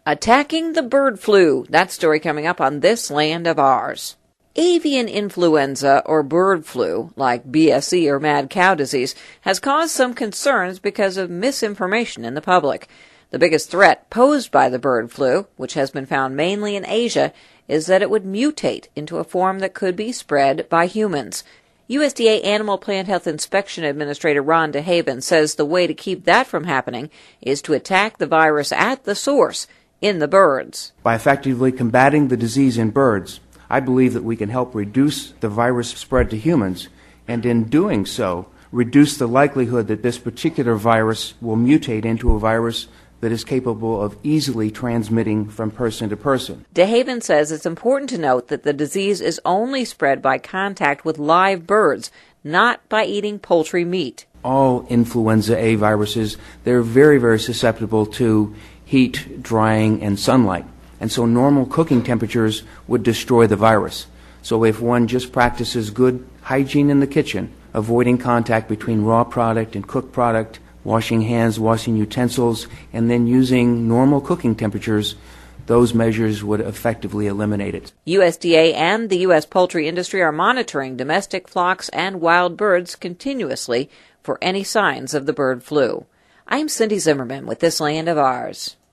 Attacking the bird flu. That story coming up on This Land of Ours. Avian influenza, or bird flu, like BSE or mad cow disease, has caused some concerns because of misinformation in the public. The biggest threat posed by the bird flu, which has been found mainly in Asia, is that it would mutate into a form that could be spread by humans. USDA Animal Plant Health Inspection Administrator Ron DeHaven says the way to keep that from happening is to attack the virus at the source, in the birds. By effectively combating the disease in birds, I believe that we can help reduce the virus spread to humans, and in doing so, reduce the likelihood that this particular virus will mutate into a virus that is capable of easily transmitting from person to person. DeHaven says it's important to note that the disease is only spread by contact with live birds, not by eating poultry meat. All influenza A viruses, they're very, very susceptible to heat, drying, and sunlight. And so normal cooking temperatures would destroy the virus. So if one just practices good hygiene in the kitchen, avoiding contact between raw product and cooked product, washing hands, washing utensils, and then using normal cooking temperatures, those measures would effectively eliminate it. USDA and the U.S. poultry industry are monitoring domestic flocks and wild birds continuously for any signs of the bird flu. I'm Cindy Zimmerman with This Land of Ours.